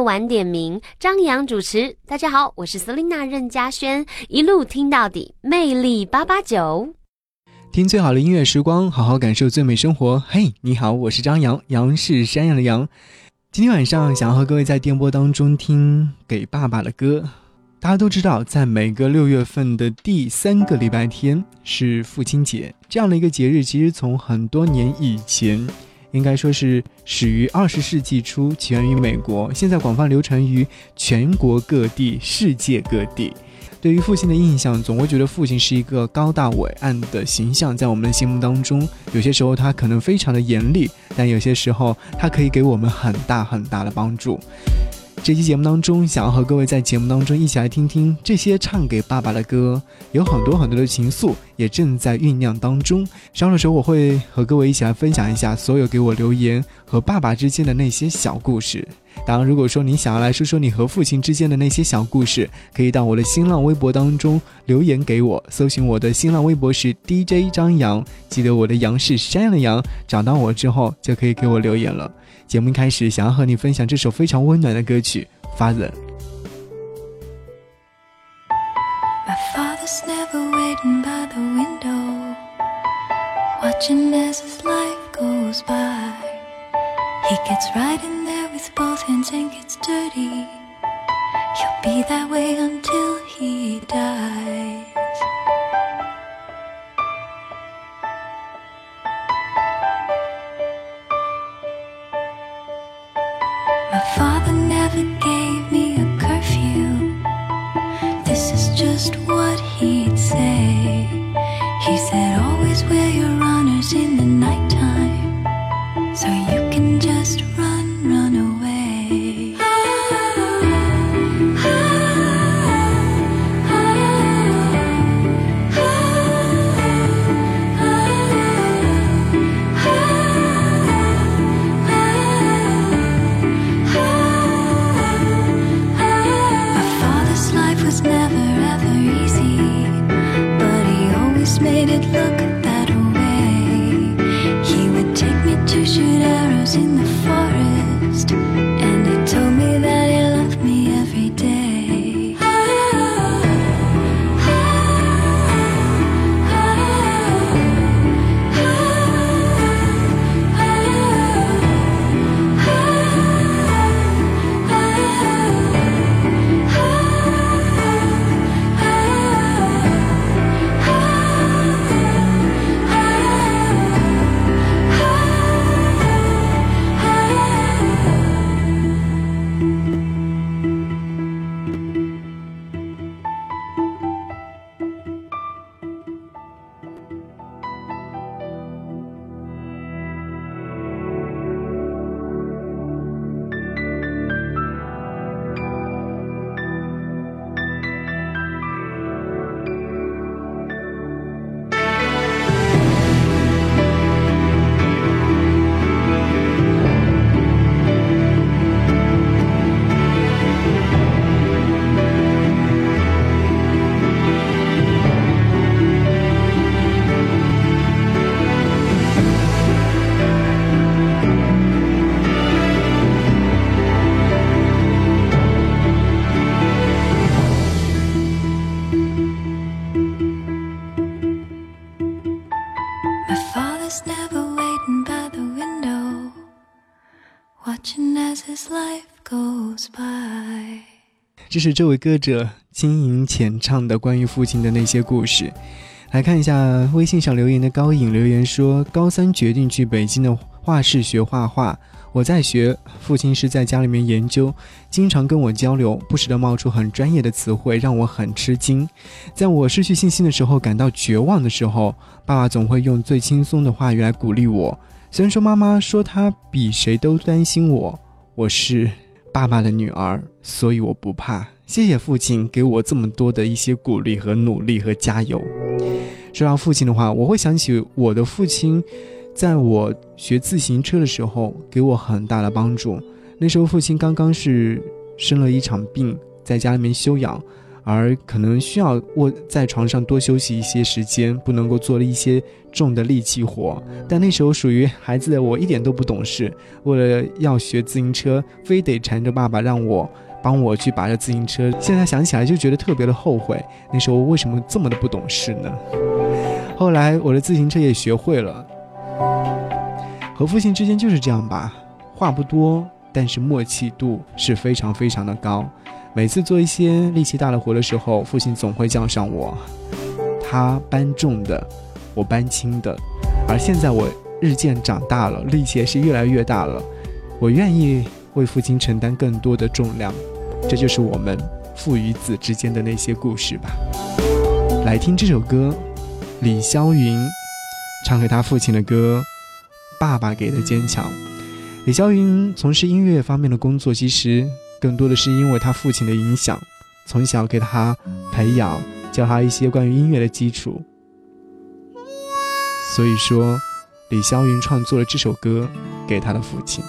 晚点名，张扬主持。大家好，我是 Selina 任嘉萱，一路听到底，魅力889。 听最好的音乐时光，好好感受最美生活。嘿，你好，我是张扬，杨是山羊的羊。今天晚上想要和各位在电波当中听给爸爸的歌。大家都知道，在每个6月份的第3个礼拜天是父亲节，这样的一个节日其实从很多年以前，应该说是始于20世纪初，起源于美国，现在广泛流传于全国各地、世界各地。对于父亲的印象，总会觉得父亲是一个高大伟岸的形象，在我们的心目当中，有些时候他可能非常的严厉，但有些时候他可以给我们很大很大的帮助。这期节目当中，想要和各位在节目当中一起来听听这些唱给爸爸的歌，有很多很多的情愫也正在酝酿当中。稍后的时候我会和各位一起来分享一下所有给我留言和爸爸之间的那些小故事。当然，如果说你想要来说说你和父亲之间的那些小故事，可以到我的新浪微博当中留言给我，搜寻我的新浪微博是 DJ 张扬，记得我的杨是山羊的羊，找到我之后就可以给我留言了。节目一开始，想要和你分享这首非常温暖的歌曲《Father》。 My father's never waiting by the window, watching as his life goes by. He gets right in there with both hands and gets dirty. He'll be that way until he dies. My father never gave me a curfew. This is just what he'd say. He said, always wear your honors in the nighttime, so you can just run away. Made it look that way. He would take me to shoot arrows in the forest, and he told me that he loved me every day. Watching as his life goes by. 这是这位歌者轻吟浅唱的关于父亲的那些故事。来看一下微信上留言的高颖留言说，高3决定去北京的画室学画画，我在学，父亲是在家里面研究，经常跟我交流，不时地冒出很专业的词汇，让我很吃惊。在我失去信心的时候，感到绝望的时候，爸爸总会用最轻松的话语来鼓励我。虽然说妈妈说她比谁都担心我，我是爸爸的女儿，所以我不怕。谢谢父亲给我这么多的一些鼓励和努力和加油。说到父亲的话，我会想起我的父亲在我学自行车的时候给我很大的帮助。那时候父亲刚刚是生了一场病，在家里面休养， 而可能需要卧在床上多休息一些时间，不能够做了一些重的力气活。但那时候属于孩子的我一点都不懂事，为了要学自行车，非得缠着爸爸让我帮我去把这自行车。现在想起来就觉得特别的后悔，那时候为什么这么的不懂事呢？后来我的自行车也学会了。和父亲之间就是这样吧，话不多，但是默契度是非常非常的高。每次做一些力气大的活的时候，父亲总会叫上我，他搬重的，我搬轻的。而现在我日渐长大了，力气也是越来越大了，我愿意为父亲承担更多的重量。这就是我们父与子之间的那些故事吧。来听这首歌，李霄云唱给他父亲的歌《爸爸给的坚强》。李霄云从事音乐方面的工作，其实更多的是因为他父亲的影响，从小给他培养，教他一些关于音乐的基础。所以说，李霄云创作了这首歌给他的父亲。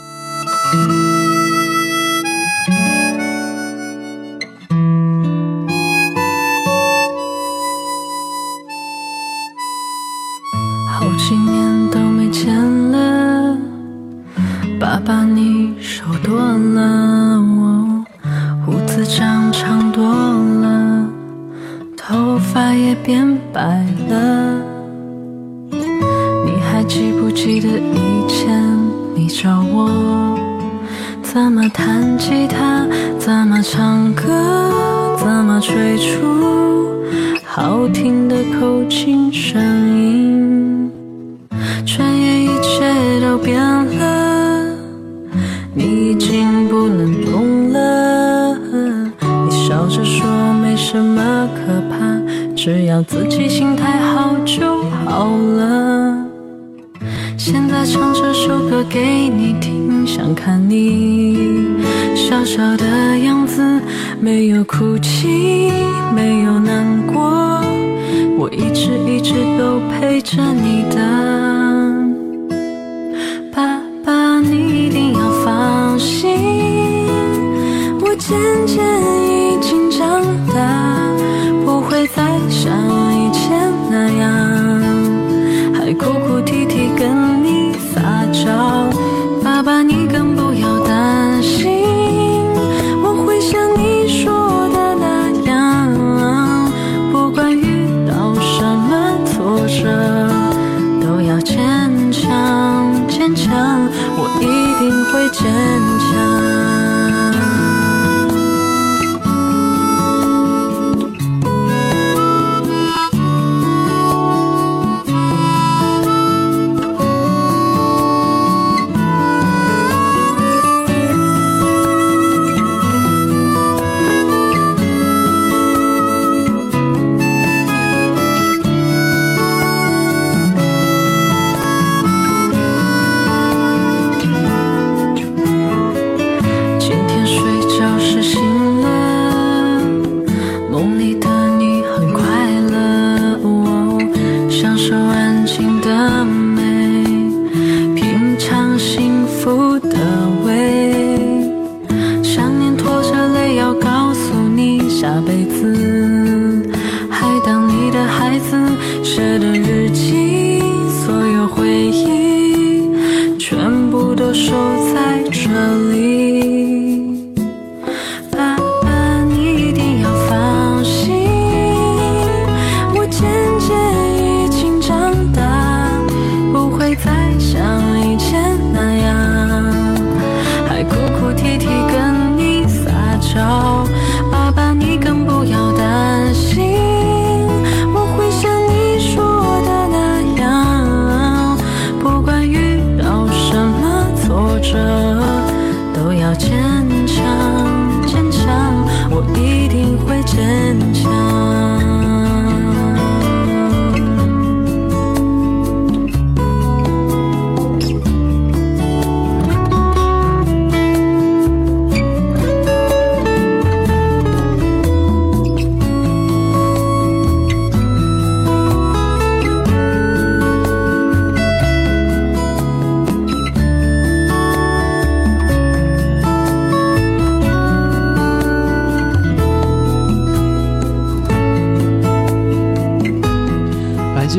好几年都没见了，爸爸你手多了，胡子长长多了，头发也变白了。你还记不记得以前你教我怎么弹吉他，怎么唱歌，怎么吹出好听的口琴声音？转眼一切都变了，你已经不能动了。你笑着说没什么可怕，只要自己心态好就好了。现在唱这首歌给你听，想看你笑笑的样子，没有哭泣，没有难过，我一直都陪着你的。爸爸你一定要放心，我渐渐已经长大，不会再像以前那样还哭哭啼啼跟你撒娇。爸爸你更不要担心，我会像你说的那样，不管遇到什么挫折都要坚强坚强，我一定会坚强。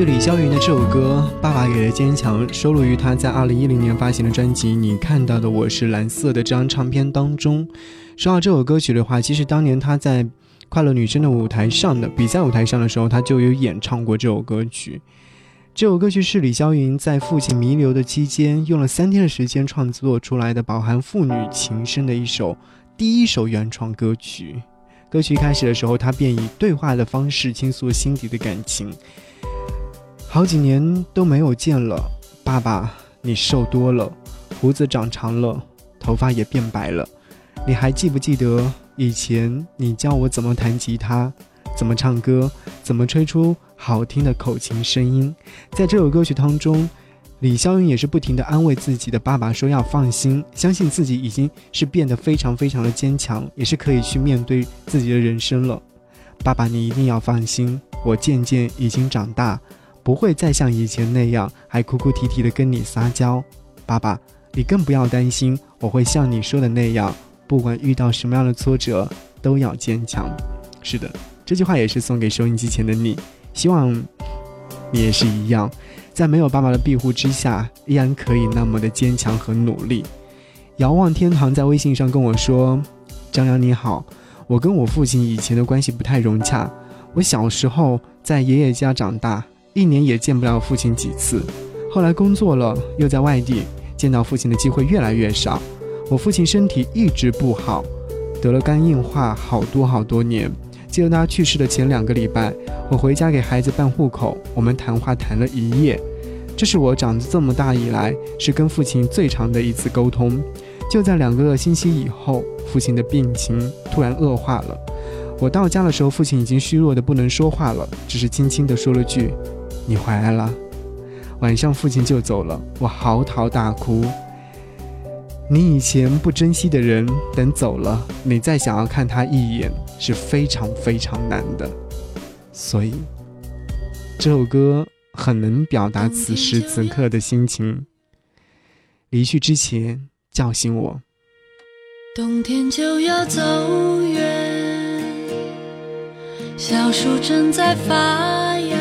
是李霄云的这首歌《爸爸给的坚强》，收录于他在2010年发行的专辑《你看到的我是蓝色》的这张唱片当中。说到这首歌曲的话，其实当年他在快乐女声的舞台上的比赛舞台上的时候，他就有演唱过这首歌曲。这首歌曲是李霄云在父亲弥留的期间用了3天的时间创作出来的，饱含父女情深的第一首原创歌曲。歌曲一开始的时候，他便以对话的方式倾诉心底的感情。好几年都没有见了，爸爸，你瘦多了，胡子长长了，头发也变白了。你还记不记得以前你教我怎么弹吉他，怎么唱歌，怎么吹出好听的口琴声音？在这首歌曲当中，李霄云也是不停地安慰自己的爸爸，说要放心，相信自己已经是变得非常非常的坚强，也是可以去面对自己的人生了。爸爸，你一定要放心，我渐渐已经长大，不会再像以前那样还哭哭啼啼地跟你撒娇。爸爸，你更不要担心，我会像你说的那样，不管遇到什么样的挫折都要坚强。是的，这句话也是送给收音机前的你，希望你也是一样，在没有爸爸的庇护之下，依然可以那么的坚强和努力。遥望天堂在微信上跟我说，张扬你好，我跟我父亲以前的关系不太融洽，我小时候在爷爷家长大，1年也见不了父亲几次，后来工作了又在外地，见到父亲的机会越来越少。我父亲身体一直不好，得了肝硬化好多年。记得他去世的前2个礼拜，我回家给孩子办户口，我们谈话谈了1夜。这是我长这么大以来是跟父亲最长的一次沟通。就在2个星期以后，父亲的病情突然恶化了。我到家的时候，父亲已经虚弱的不能说话了，只是轻轻地说了句，你回来了。晚上父亲就走了，我嚎啕大哭。你以前不珍惜的人，等走了，你再想要看他一眼是非常非常难的。所以这首歌很能表达此时此刻的心情。离去之前叫醒我， 冬天就要走远，小树正在发芽，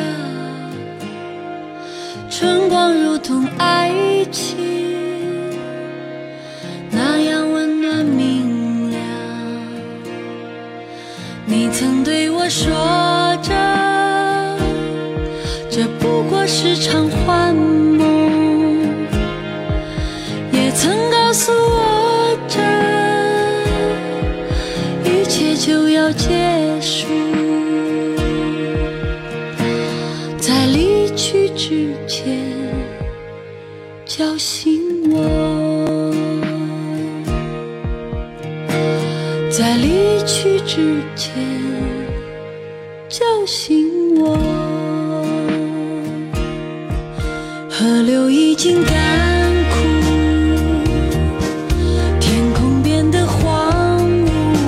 春光如同爱情那样温暖明亮。你曾对我说着，这不过是场幻梦，也曾告诉我着，一切就要结束。在离去之前叫醒我，在离去之前叫醒我。河流已经干枯，天空变得荒芜，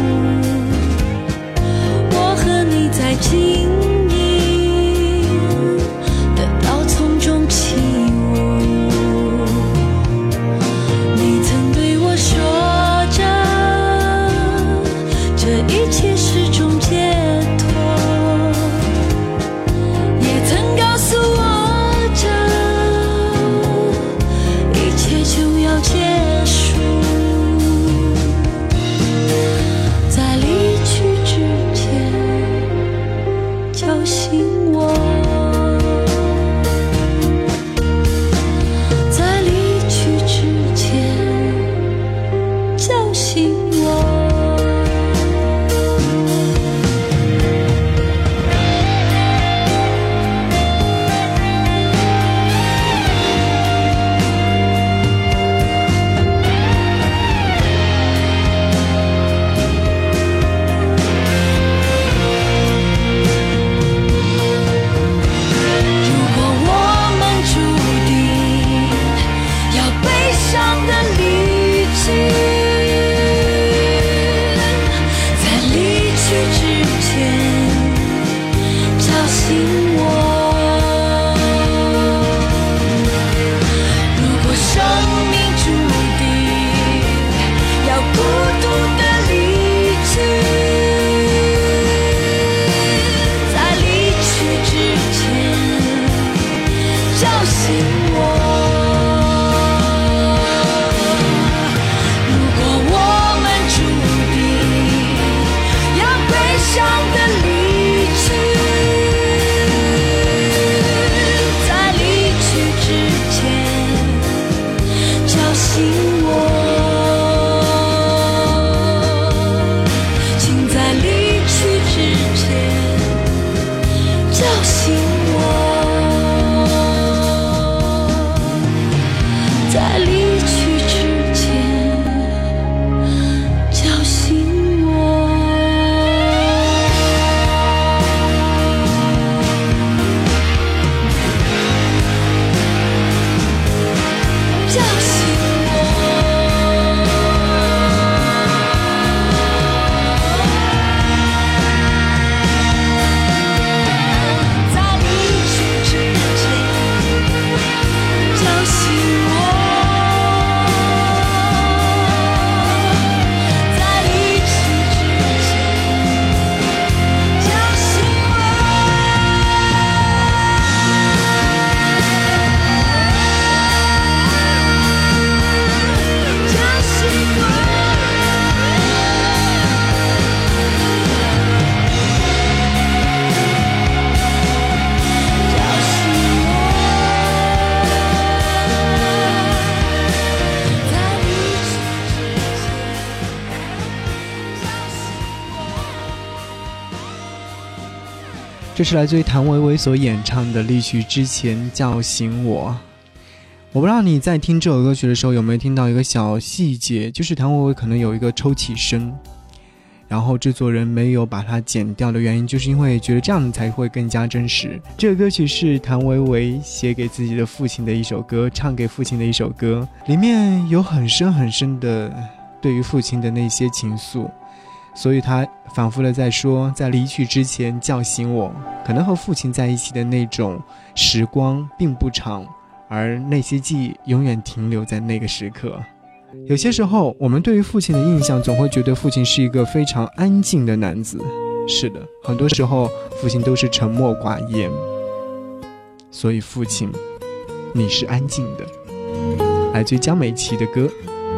我和你在静影的稻丛中起舞。你曾对我说着，这一切是种解脱，也曾告诉我着， 这是来自于谭维维所演唱的《离去之前叫醒我》。我不知道你在听这首歌曲的时候有没有听到一个小细节，就是谭维维可能有一个抽泣声，然后制作人没有把它剪掉的原因，就是因为觉得这样才会更加真实。这个歌曲是谭维维写给自己的父亲的一首歌，唱给父亲的一首歌，里面有很深很深的对于父亲的那些情愫，所以他反复的在说，在离去之前叫醒我。可能和父亲在一起的那种时光并不长，而那些记忆永远停留在那个时刻。有些时候我们对于父亲的印象总会觉得父亲是一个非常安静的男子，是的，很多时候父亲都是沉默寡言。所以父亲，你是安静的。来自于江美琪的歌。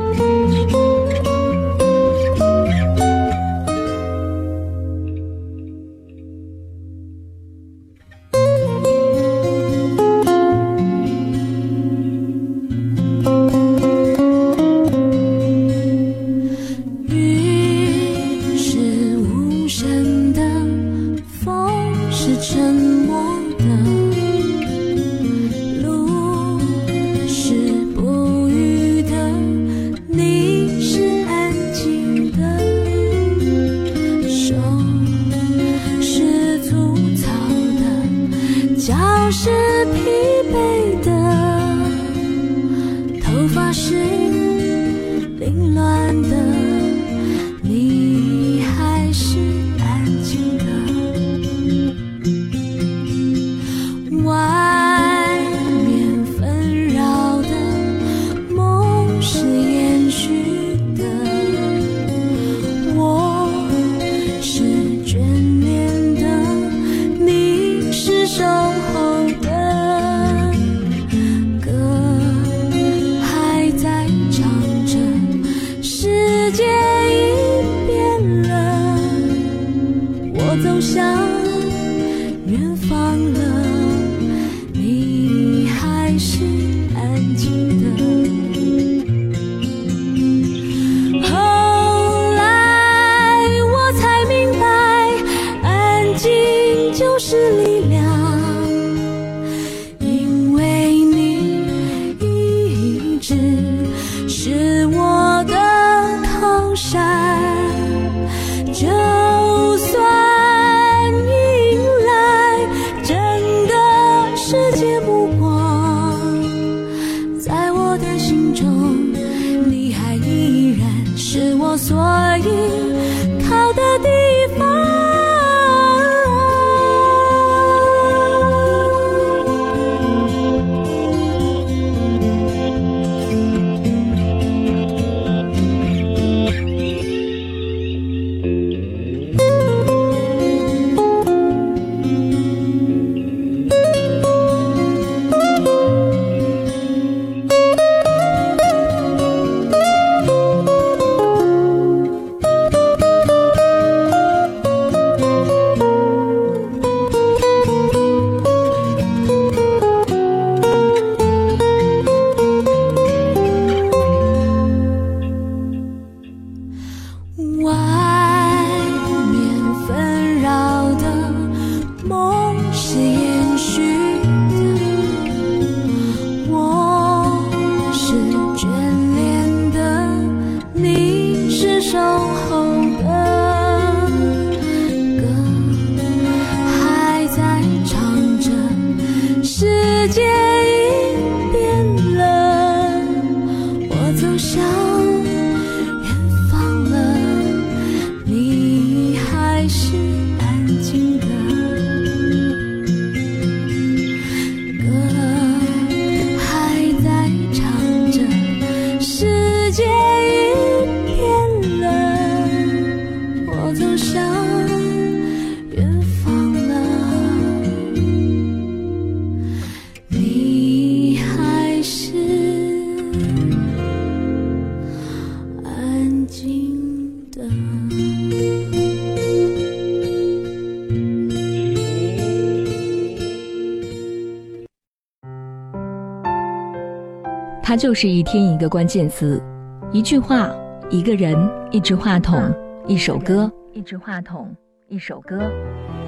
它就是一天一个关键词，一句话，一个人，一支话筒，一首歌，一支话筒，一首歌。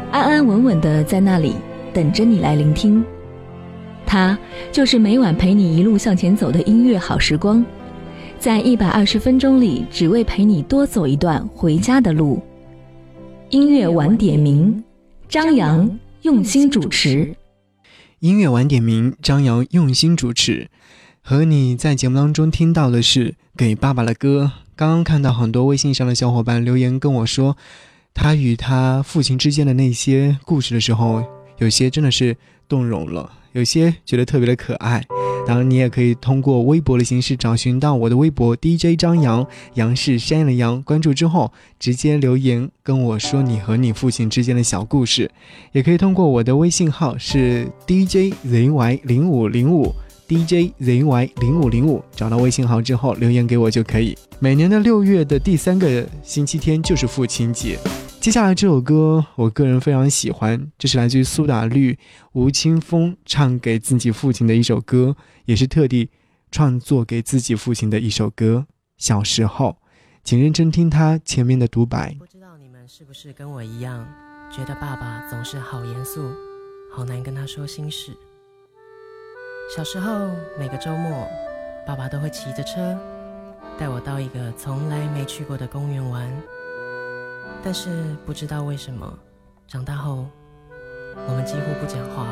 安安稳稳地在那里等着你来聆听。它就是每晚陪你一路向前走的音乐好时光，在120分钟里只为陪你多走一段回家的路。音乐晚点名，张扬用心主持。 音乐晚点名，张扬用心主持。和你在节目当中听到的是给爸爸的歌。刚刚看到很多微信上的小伙伴留言跟我说，他与他父亲之间的那些故事的时候，有些真的是动容了，有些觉得特别的可爱。当然你也可以通过微博的形式找寻到我的微博 DJ 张扬，杨是山羊的羊，关注之后直接留言跟我说你和你父亲之间的小故事。也可以通过我的微信号是 DJZY0505 DJZY0505 找到微信号之后留言给我就可以。每年的6月的第3个星期天就是父亲节。接下来这首歌我个人非常喜欢，这是来自于苏打绿吴青峰唱给自己父亲的一首歌，也是特地创作给自己父亲的一首歌。小时候，请认真听他前面的独白。 不知道你们是不是跟我一样，觉得爸爸总是好严肃，好难跟他说心事。小时候每个周末，爸爸都会骑着车带我到一个从来没去过的公园玩。但是不知道为什么，长大后我们几乎不讲话了。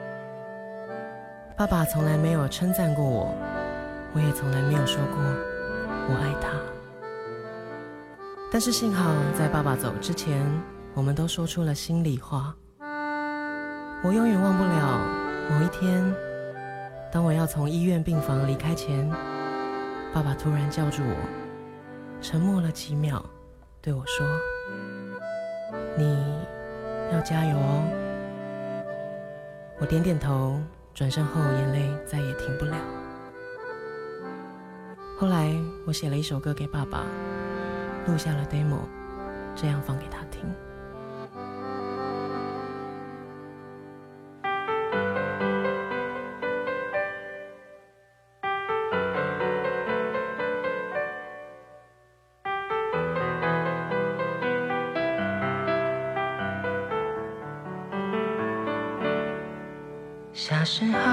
爸爸从来没有称赞过我，我也从来没有说过我爱他。但是幸好在爸爸走之前，我们都说出了心里话。我永远忘不了某一天，当我要从医院病房离开前，爸爸突然叫住我，沉默了几秒，对我说：你要加油哦。我点点头，转身后眼泪再也停不了。后来我写了一首歌给爸爸，录下了 demo， 这样放给他听。小时候，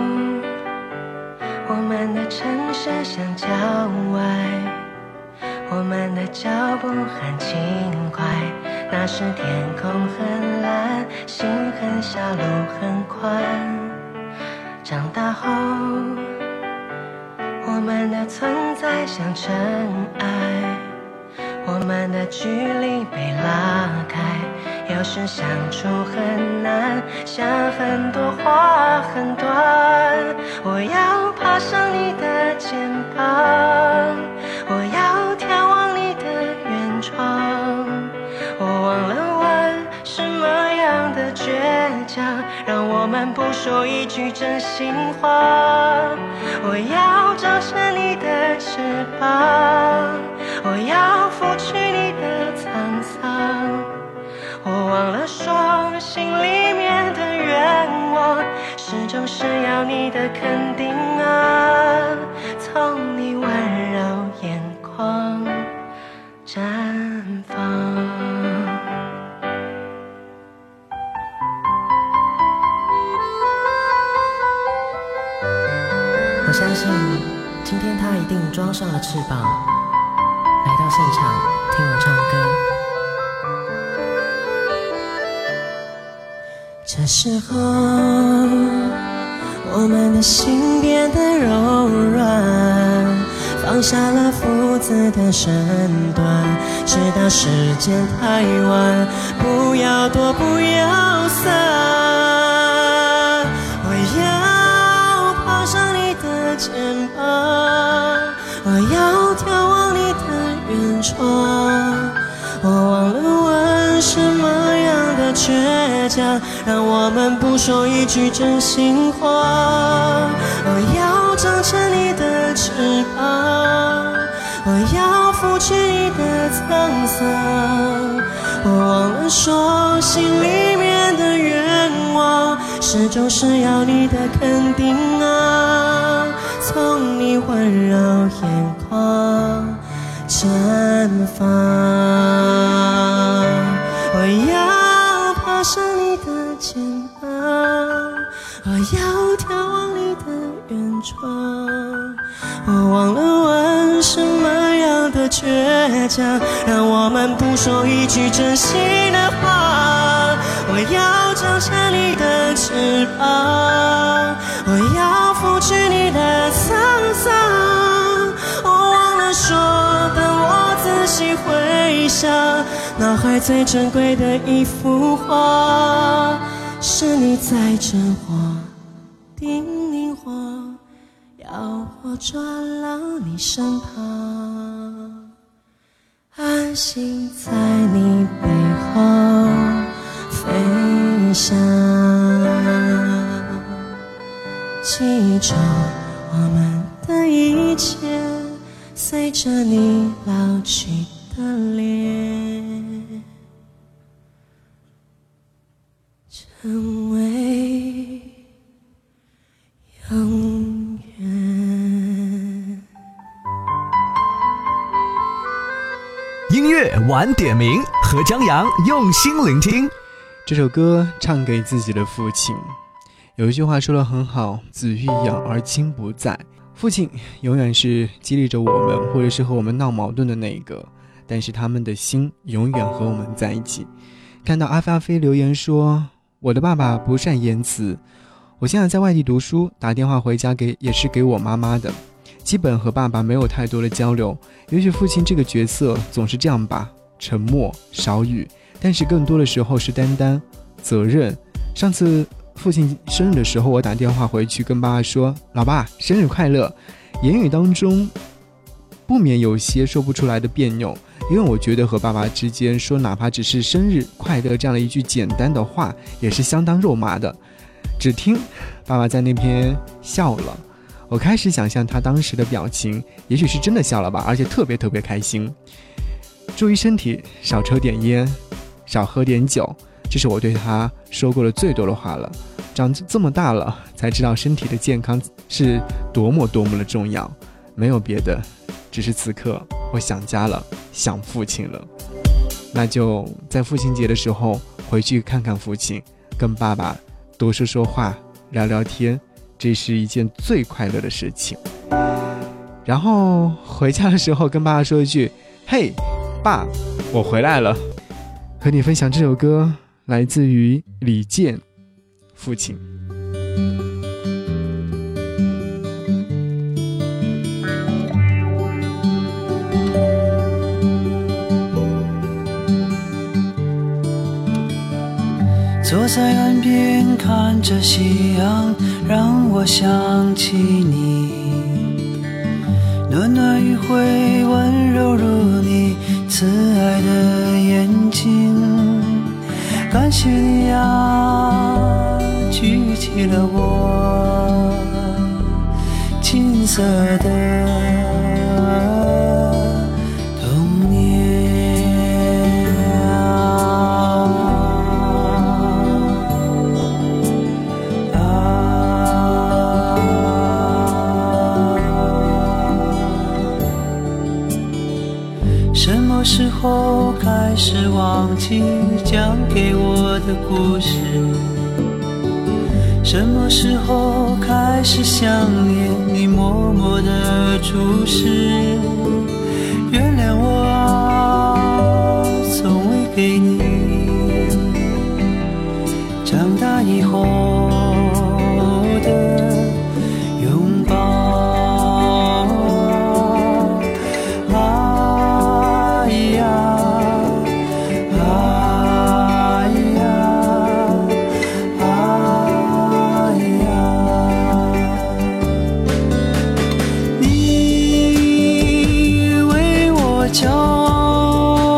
我们的城市像郊外，我们的脚步很轻快，那时天空很蓝，心很小，路很宽。长大后，我们的存在像尘埃，我们的距离被拉开，有时相处很难，想很多话很短。我要爬上你的肩膀，我要眺望你的远窗。我忘了问什么样的倔强，让我们不说一句真心话。我要长成你的翅膀，我要拂去你的沧桑。我忘了说心里面的愿望，始终是要你的肯定啊，从你温柔眼眶绽放。我相信今天他一定装上了翅膀，来到现场听我唱歌。这时候，我们的心变得柔软，放下了父子的身段，直到时间太晚，不要躲，不要散。我要爬上你的肩膀，我要眺望你的远窗。我忘了问什么样的倔强，让我们不说一句真心话。我要长成你的翅膀，我要拂去你的沧桑。我忘了说心里面的愿望，始终是要你的肯定啊，从你温柔眼眶绽放。我要爬上忘了问什么样的倔强，让我们不说一句真心的话。我要长成你的翅膀，我要拂去你的沧桑。我忘了说，等我仔细回想，脑海最珍贵的一幅画，是你在枕我，叮咛我，要我抓牢你身旁，安心在你背后飞翔，记住我们的一切，随着你老去的脸，成为永远。 音乐晚点名，和张扬用心聆听。 这首歌唱给自己的父亲。有一句话说得很好，子欲养而亲不在。父亲永远是激励着我们，或者是和我们闹矛盾的那一个，但是他们的心永远和我们在一起。看到阿飞留言说，我的爸爸不善言辞，我现在在外地读书，打电话回家也是给我妈妈的，基本和爸爸没有太多的交流。也许父亲这个角色总是这样吧，沉默少语，但是更多的时候是担当责任。上次父亲生日的时候，我打电话回去跟爸爸说，老爸生日快乐，言语当中不免有些说不出来的别扭，因为我觉得和爸爸之间说哪怕只是生日快乐这样的一句简单的话也是相当肉麻的。只听爸爸在那边笑了，我开始想象他当时的表情，也许是真的笑了吧，而且特别开心。注意身体，少抽点烟，少喝点酒，这是我对他说过的最多的话了。长这么大了才知道身体的健康是多么的重要，没有别的，只是此刻我想家了，想父亲了。那就在父亲节的时候回去看看父亲，跟爸爸多说话，聊聊天，这是一件最快乐的事情。然后回家的时候跟爸爸说一句，嘿爸，我回来了。和你分享这首歌来自于李健，父亲。 坐在岸边看着夕阳，让我想起你，暖暖余晖温柔如你慈爱的眼睛。感谢你啊，举起了我金色的童年什么时候开始忘记讲给我的故事？什么时候开始想念你默默的注视？原谅我啊，从未给你长大以后的拥抱。骄傲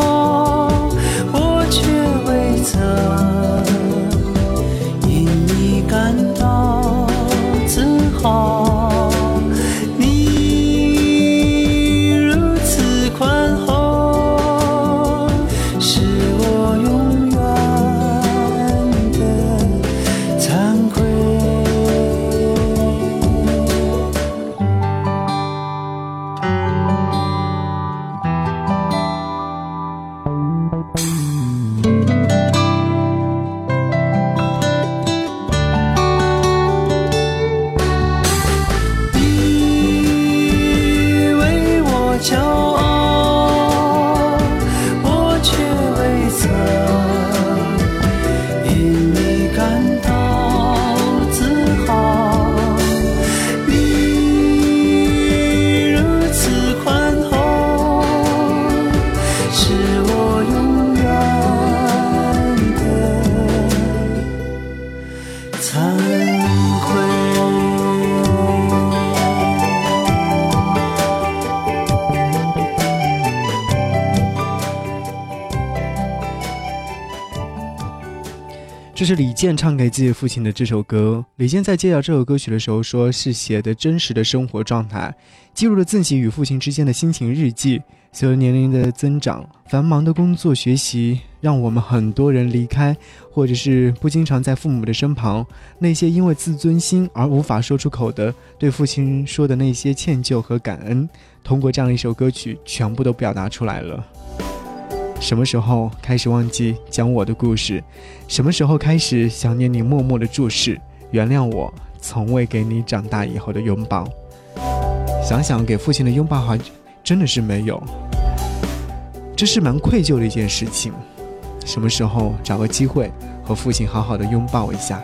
这是李健唱给自己父亲的这首歌。李健在介绍这首歌曲的时候说，是写的真实的生活状态，记录了自己与父亲之间的心情日记。随着年龄的增长，繁忙的工作学习让我们很多人离开，或者是不经常在父母的身旁，那些因为自尊心而无法说出口的对父亲说的那些歉疚和感恩，通过这样一首歌曲全部都表达出来了。什么时候开始忘记讲我的故事？什么时候开始想念你默默的注视？原谅我从未给你长大以后的拥抱。想想给父亲的拥抱还真的是没有，这是蛮愧疚的一件事情。什么时候找个机会和父亲好好的拥抱一下。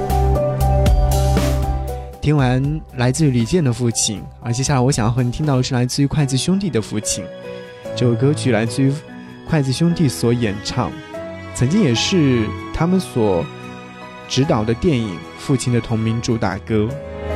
听完来自于李健的父亲，而接下来我想要和你听到的是来自于筷子兄弟的父亲。这首歌曲来自于筷子兄弟所演唱，曾经也是他们所执导的电影《父亲》的同名主打歌。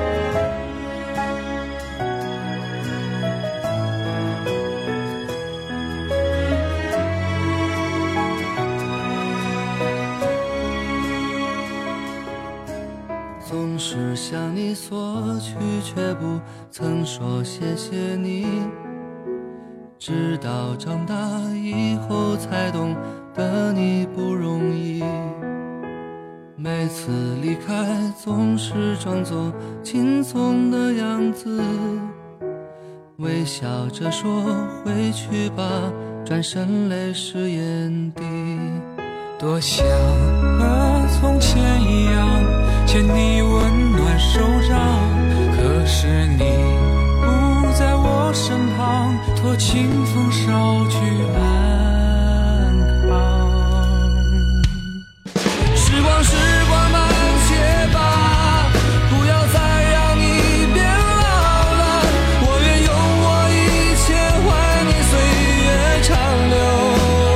总是向你索取，却不曾说谢谢你，直到长大以后才懂得你不容易。每次离开总是装作轻松的样子，微笑着说回去吧，转身泪湿眼底。多想和从前一样牵你温暖手掌，可是你不在我身旁，托清风捎去安康。时光慢些吧，不要再让你变老了，我愿用我一切换你岁月长流。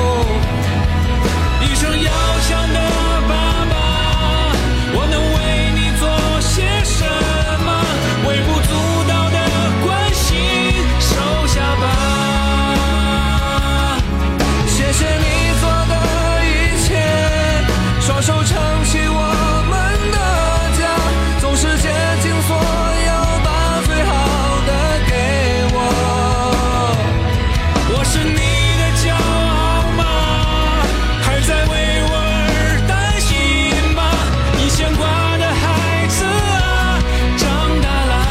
一生要强的爸爸，我能为你做些什么？微不足道的关心收下吧，谢谢你做的一切，双手撑起我们的家，总是竭尽所有把最好的给我。我是你的骄傲吗？还在为我而担心吗？你牵挂的孩子啊，长大啦。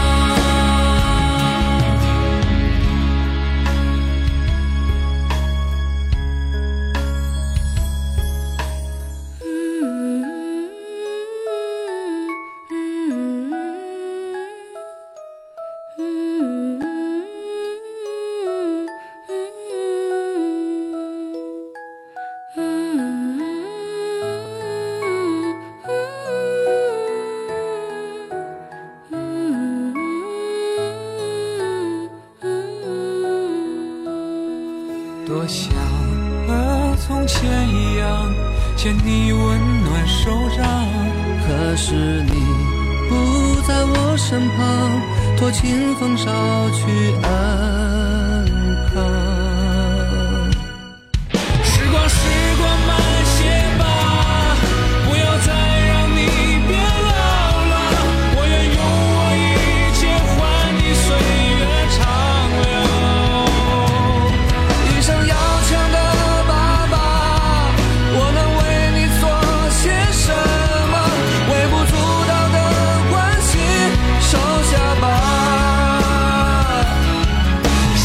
多想和从前一样牵你温暖手掌，可是你不在我身旁，托清风捎去安康。时光慢些吧，不要再让你变老了，我愿用我一切换你岁月长流。一生要强的爸爸，我能为你做些什么？微不足道的关心收下吧，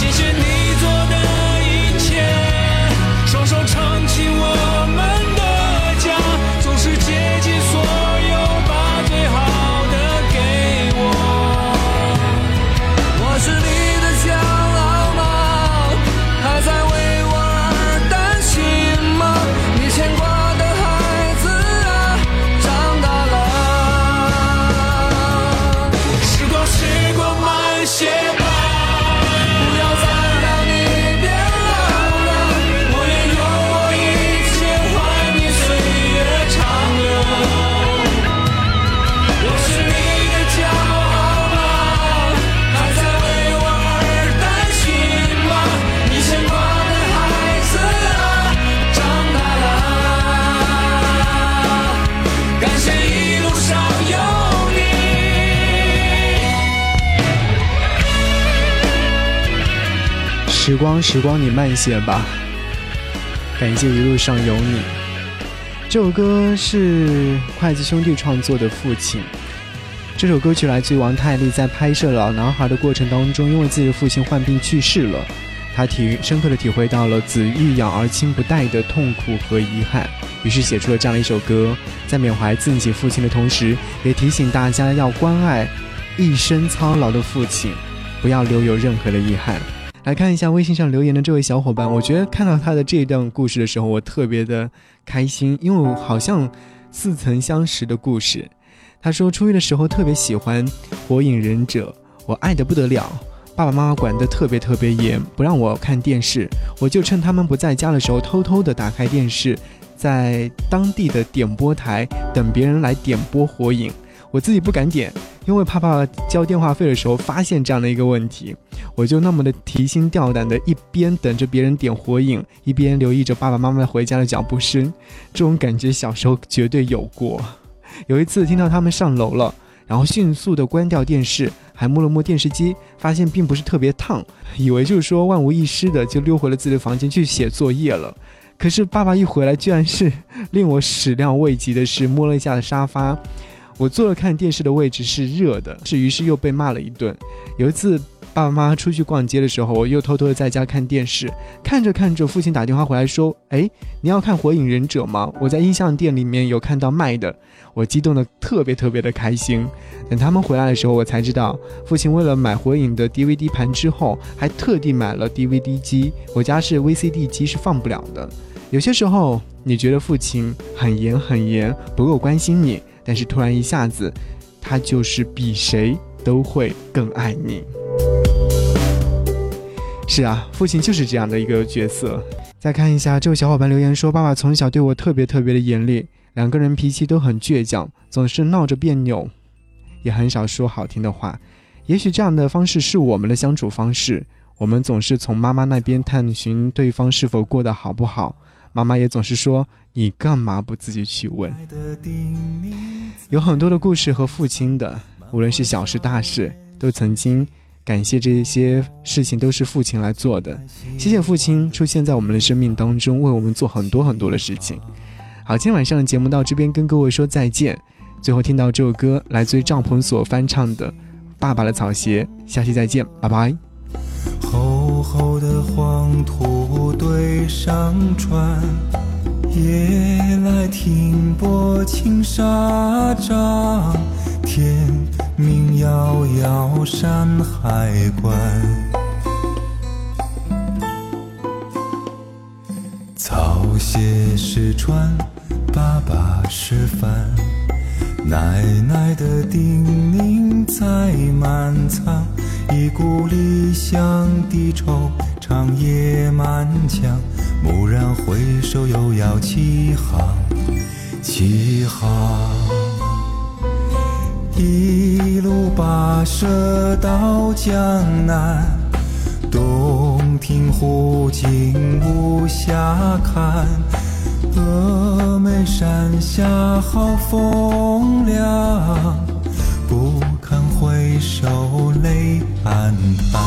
时光你慢些吧，感谢一路上有你。这首歌是筷子兄弟创作的《父亲》。这首歌曲来自于王太利，在拍摄老男孩的过程当中，因为自己的父亲患病去世了，他深刻地体会到了子欲养而亲不待的痛苦和遗憾，于是写出了这样的一首歌，在缅怀自己父亲的同时，也提醒大家要关爱一生操劳的父亲，不要留有任何的遗憾。来看一下微信上留言的这位小伙伴，我觉得看到他的这一段故事的时候，我特别的开心，因为我好像似曾相识的故事。他说初一的时候特别喜欢火影忍者，我爱得不得了，爸爸妈妈管得特别严，不让我看电视，我就趁他们不在家的时候偷偷的打开电视，在当地的点播台等别人来点播火影，我自己不敢点，因为怕爸爸交电话费的时候发现这样的一个问题，我就那么的提心吊胆的一边等着别人点火影，一边留意着爸爸妈妈回家的脚步声，这种感觉小时候绝对有过。有一次听到他们上楼了，然后迅速的关掉电视，还摸了摸电视机，发现并不是特别烫，以为就是说万无一失的就溜回了自己的房间去写作业了。可是爸爸一回来，居然是令我始料未及的是摸了一下沙发，我坐了看电视的位置是热的，于是又被骂了一顿。有一次爸爸妈妈出去逛街的时候，我又偷偷的在家看电视，看着父亲打电话回来说，你要看火影忍者吗？我在音像店里面有看到卖的。我激动的特别的开心。等他们回来的时候，我才知道父亲为了买火影的 DVD 盘之后，还特地买了 DVD 机，我家是 VCD 机是放不了的。有些时候你觉得父亲很严，不够关心你，但是突然一下子他就是比谁都会更爱你。是啊，父亲就是这样的一个角色。再看一下这位小伙伴留言说，爸爸从小对我特别的严厉，两个人脾气都很倔强，总是闹着别扭，也很少说好听的话。也许这样的方式是我们的相处方式，我们总是从妈妈那边探寻对方是否过得好不好，妈妈也总是说你干嘛不自己去问。有很多的故事和父亲的，无论是小事大事，都曾经感谢这些事情都是父亲来做的，谢谢父亲出现在我们的生命当中，为我们做很多的事情。好，今天晚上的节目到这边跟各位说再见。最后听到这首歌来自于帐篷所翻唱的《爸爸的草鞋》，下期再见，拜拜。 厚厚的黄土堆上船，夜来停泊青纱帐，天明遥遥山海关。草鞋是船，爸爸是帆，奶奶的叮咛在满仓，一股离乡的惆怅也满腔，蓦然回首又要起航，一路跋涉到江南，洞庭湖景无暇看，峨眉山下好风凉，不堪回首泪斑斑。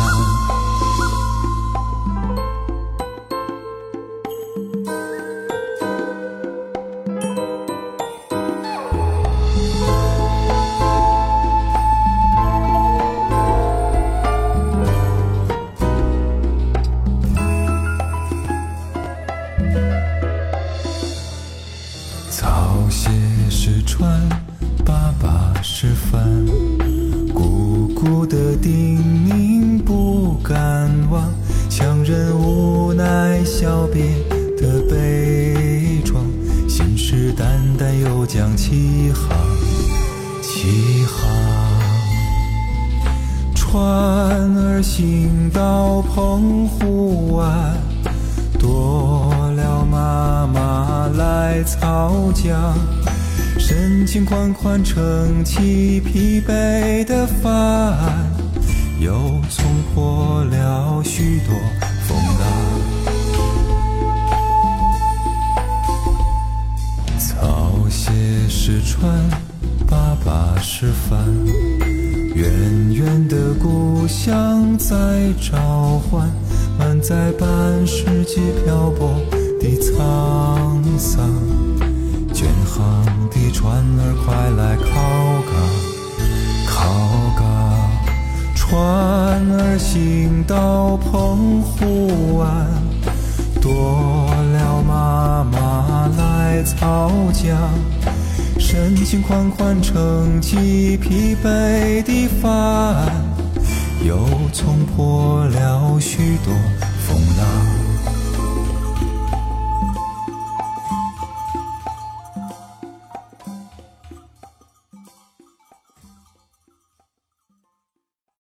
船儿行到澎湖湾，多了妈妈来操桨，深情款款撑起疲惫的帆，又冲破了许多风浪。草鞋是船，爸爸是帆，远远的故乡在召唤， 船在半世纪漂泊的沧桑，远航的船儿快来靠港，靠港，船儿行到澎湖湾，多了妈妈来操桨，深情款款盛起疲惫的帆，又冲破了许多风浪。